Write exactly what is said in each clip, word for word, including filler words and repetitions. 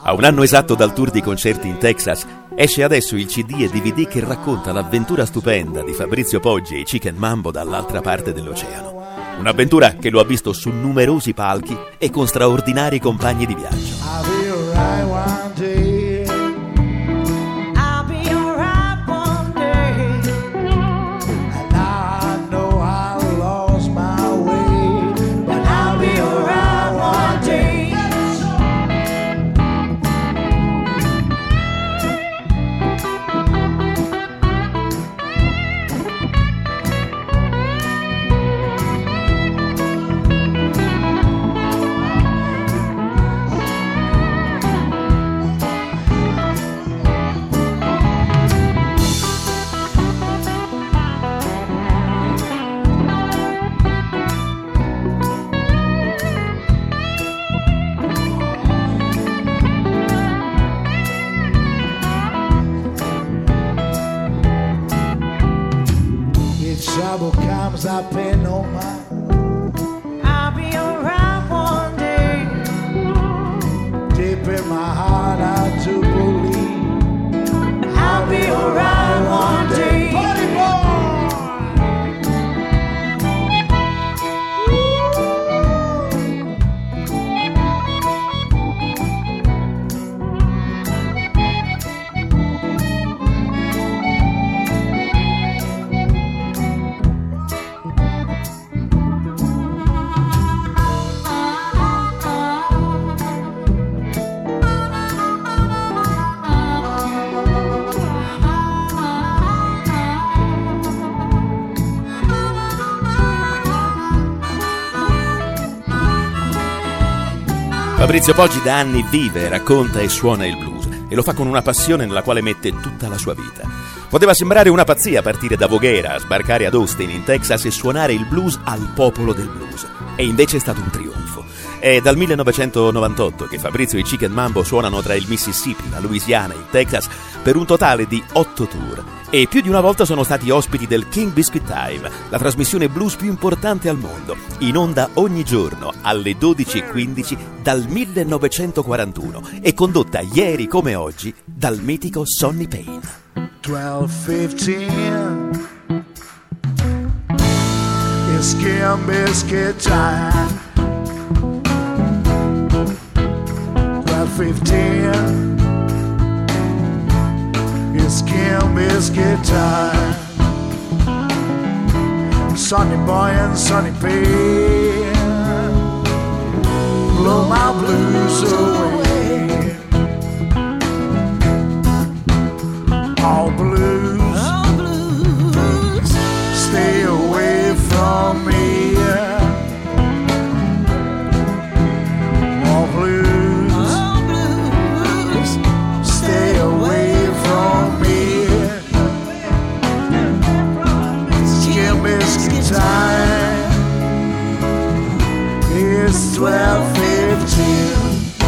A un anno esatto dal tour di concerti in Texas, esce adesso il C D e D V D che racconta l'avventura stupenda di Fabrizio Poggi e i Chicken Mambo dall'altra parte dell'oceano. Un'avventura che lo ha visto su numerosi palchi e con straordinari compagni di viaggio. Trouble comes, I pay no mind. I'll be around one day. Deep in my heart, I do believe I'll be around one day. Party Fabrizio Poggi da anni vive, racconta e suona il blues e lo fa con una passione nella quale mette tutta la sua vita. Poteva sembrare una pazzia partire da Voghera, sbarcare ad Austin in Texas e suonare il blues al popolo del blues. E invece è stato un trionfo. È dal millenovecentonovantotto che Fabrizio e i Chicken Mambo suonano tra il Mississippi, la Louisiana e il Texas per un totale di otto tour. E più di una volta sono stati ospiti del King Biscuit Time, la trasmissione blues più importante al mondo, in onda ogni giorno alle dodici e quindici dal millenovecentoquarantuno e condotta ieri come oggi dal mitico Sonny Payne. twelve fifteen It's King Biscuit time. twelve fifteen It's King Biscuit time. Sonny Boy and Sonny Payne blow my blues away. All blues, All blues, stay away from me. All blues, all blues, stay away from me. It's King Biscuit time. It's twelve fifteen.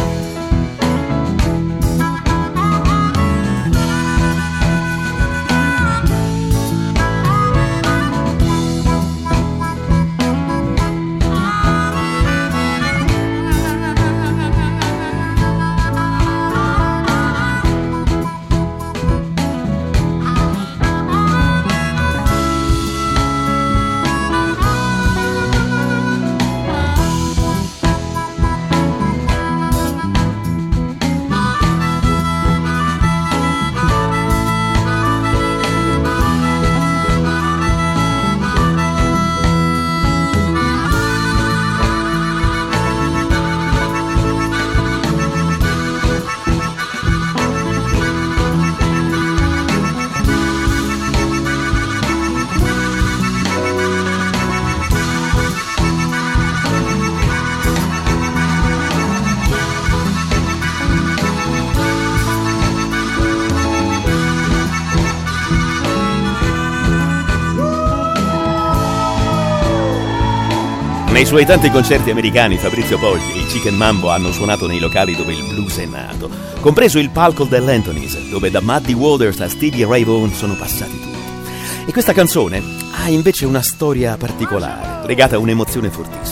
Nei suoi tanti concerti americani Fabrizio Poggi e i Chicken Mambo hanno suonato nei locali dove il blues è nato, compreso il palco dell'Anthony's, dove da Muddy Waters a Stevie Ray Vaughan sono passati tutti. E questa canzone ha invece una storia particolare, legata a un'emozione fortissima.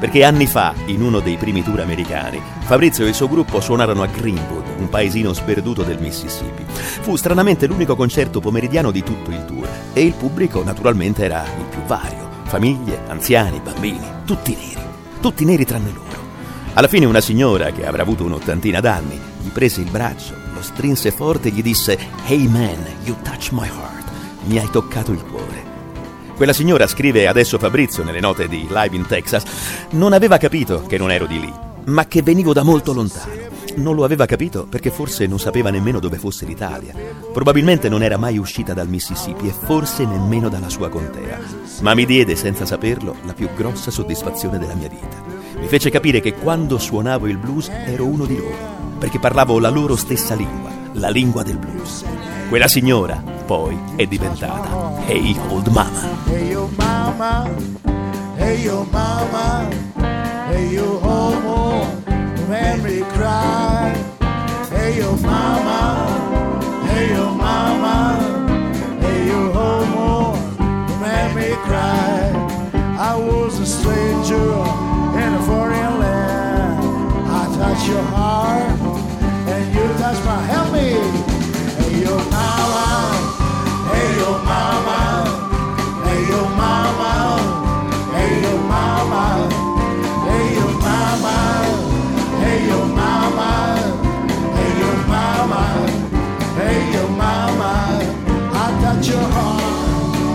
perché anni fa, in uno dei primi tour americani, Fabrizio e il suo gruppo suonarono a Greenwood, un paesino sperduto del Mississippi. Fu stranamente l'unico concerto pomeridiano di tutto il tour e il pubblico naturalmente era il più vario: famiglie, anziani, bambini, tutti neri, tutti neri tranne loro. Alla fine una signora, che avrà avuto un'ottantina d'anni, gli prese il braccio, lo strinse forte e gli disse: "Hey man, you touch my heart", mi hai toccato il cuore. Quella signora, scrive adesso Fabrizio nelle note di Live in Texas, non aveva capito che non ero di lì, ma che venivo da molto lontano. Non lo aveva capito perché forse non sapeva nemmeno dove fosse l'Italia. Probabilmente non era mai uscita dal Mississippi e forse nemmeno dalla sua contea. Ma mi diede, senza saperlo, la più grossa soddisfazione della mia vita. Mi fece capire che quando suonavo il blues ero uno di loro, perché parlavo la loro stessa lingua, la lingua del blues. Quella signora poi è diventata Hey Old Mama. Hey yo mama, hey yo mama, hey yo homo, made me cry. Hey yo mama, hey yo mama, hey yo homo, made me cry. I was a stranger in a foreign land. I touched your heart and you touched my help me. Hey yo mama, hey yo mama, hey yo mama, hey yo mama, hey yo mama, hey yo mama, hey yo mama, hey yo mama, I touch your heart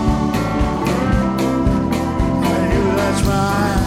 and you touch mine.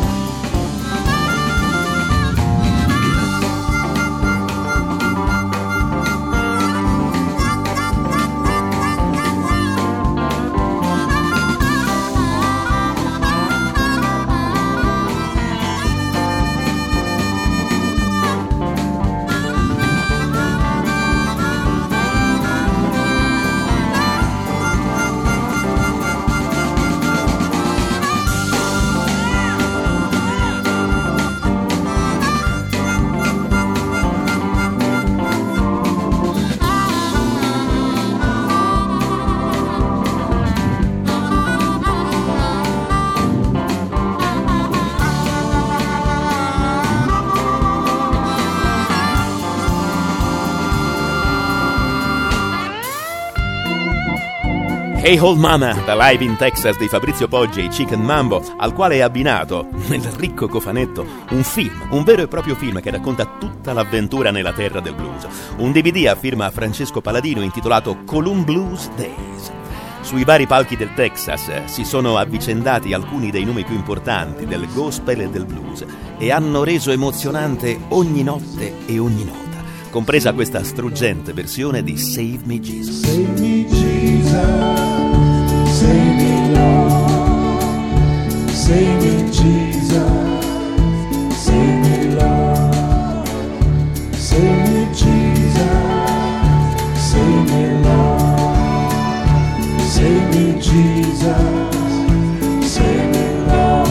Hey Old Mama, da Live in Texas di Fabrizio Poggi e Chicken Mambo, al quale è abbinato, nel ricco cofanetto, un film, un vero e proprio film che racconta tutta l'avventura nella terra del blues. Un D V D a firma Francesco Paladino intitolato Colum Blues Days. Sui vari palchi del Texas si sono avvicendati alcuni dei nomi più importanti del gospel e del blues e hanno reso emozionante ogni notte e ogni nota, compresa questa struggente versione di Save Me Jesus. Save me, Jesus. Save me, Lord. Save me, Jesus. Save me, Lord. Save me, Jesus. Save me, Lord. Save me, Jesus. Save me, Lord.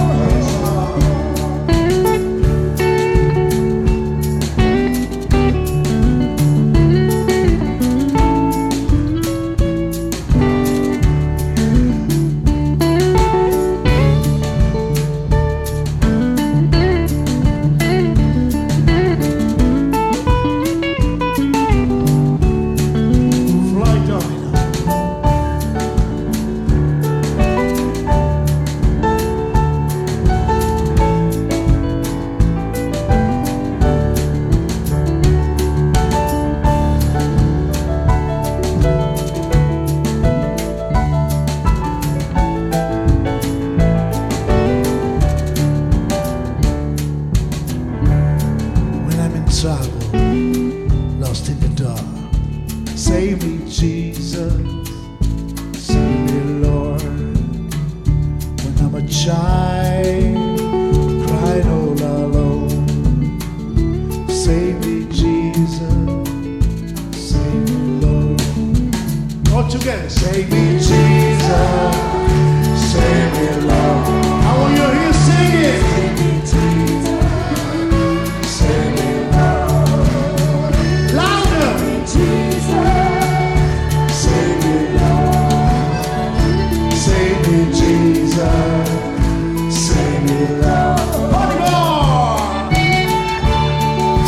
Jesus, save me, Lord.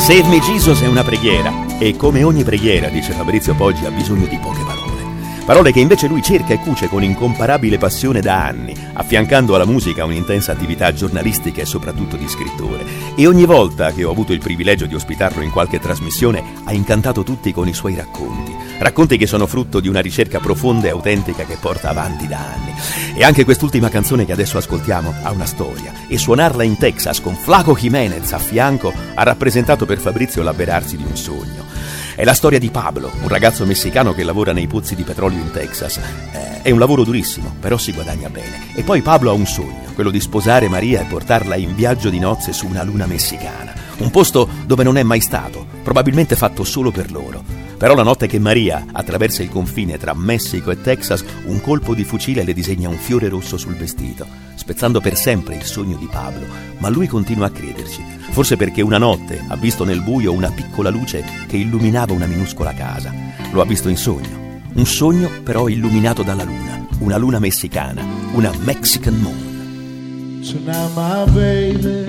Save Me Jesus è una preghiera e come ogni preghiera, dice Fabrizio Poggi, ha bisogno di poche parole. Parole che invece lui cerca e cuce con incomparabile passione da anni, affiancando alla musica un'intensa attività giornalistica e soprattutto di scrittore. E ogni volta che ho avuto il privilegio di ospitarlo in qualche trasmissione ha incantato tutti con i suoi racconti. Racconti che sono frutto di una ricerca profonda e autentica che porta avanti da anni. E anche quest'ultima canzone che adesso ascoltiamo ha una storia, e suonarla in Texas con Flaco Jiménez a fianco ha rappresentato per Fabrizio l'avverarsi di un sogno. È la storia di Pablo, un ragazzo messicano che lavora nei pozzi di petrolio in Texas. Eh, è un lavoro durissimo, però si guadagna bene. E poi Pablo ha un sogno, quello di sposare Maria e portarla in viaggio di nozze su una luna messicana. Un posto dove non è mai stato, probabilmente fatto solo per loro. Però la notte che Maria attraversa il confine tra Messico e Texas, un colpo di fucile le disegna un fiore rosso sul vestito, spezzando per sempre il sogno di Pablo. Ma lui continua a crederci, forse perché una notte ha visto nel buio una piccola luce che illuminava una minuscola casa. Lo ha visto in sogno, un sogno però illuminato dalla luna, una luna messicana, una Mexican moon. So now my baby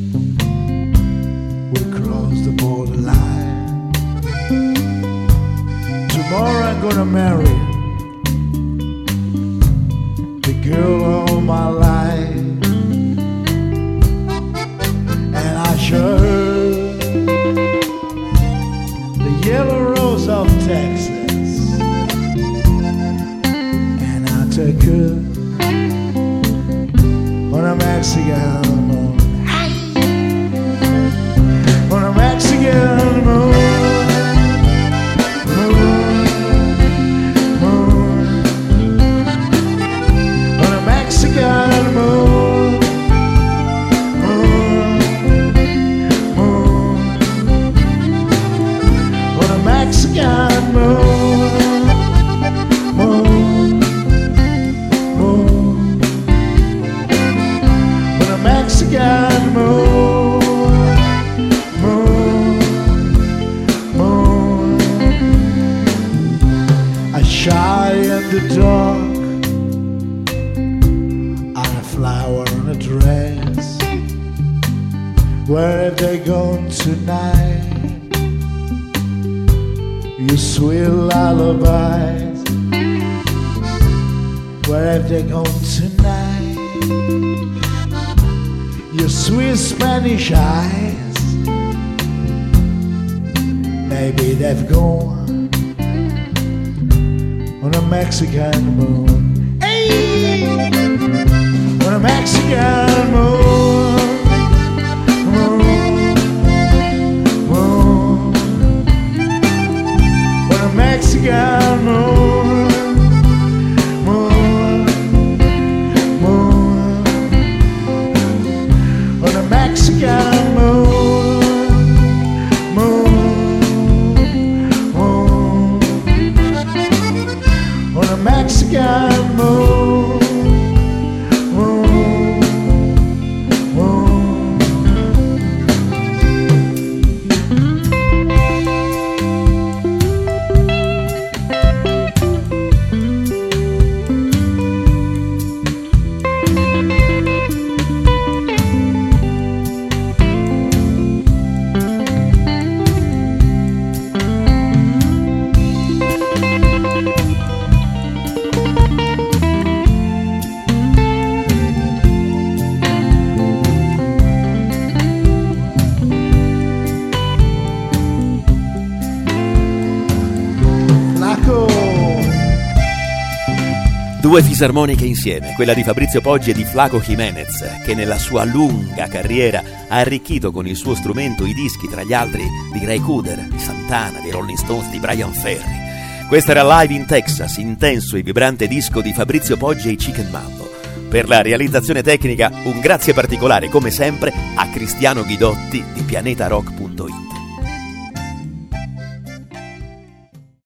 will cross the borderline. Tomorrow I'm gonna marry the girl of my life, and I show her the yellow rose of Texas, and I take her on a Mexican moon, on a Mexican moon. Mexican moon, moon, moon, on a Mexican moon, moon, moon, on a Mexican moon, moon, moon. I shy in the dark, flower on a dress. Where have they gone tonight? You sweet lullabies. Where have they gone tonight? Your sweet Spanish eyes. Maybe they've gone on a Mexican moon. Hey! On a Mexican moon, moon, moon, on a Mexican moon, moon, moon, on a Mexican moon, moon, moon, on a Mexican moon. Due fisarmoniche insieme, quella di Fabrizio Poggi e di Flaco Jiménez, che nella sua lunga carriera ha arricchito con il suo strumento i dischi, tra gli altri, di Ray Cooder, di Santana, di Rolling Stones, di Brian Ferry. Questa era Live in Texas, intenso e vibrante disco di Fabrizio Poggi e i Chicken Mambo. Per la realizzazione tecnica un grazie particolare, come sempre, a Cristiano Ghidotti di pianeta rock punto it.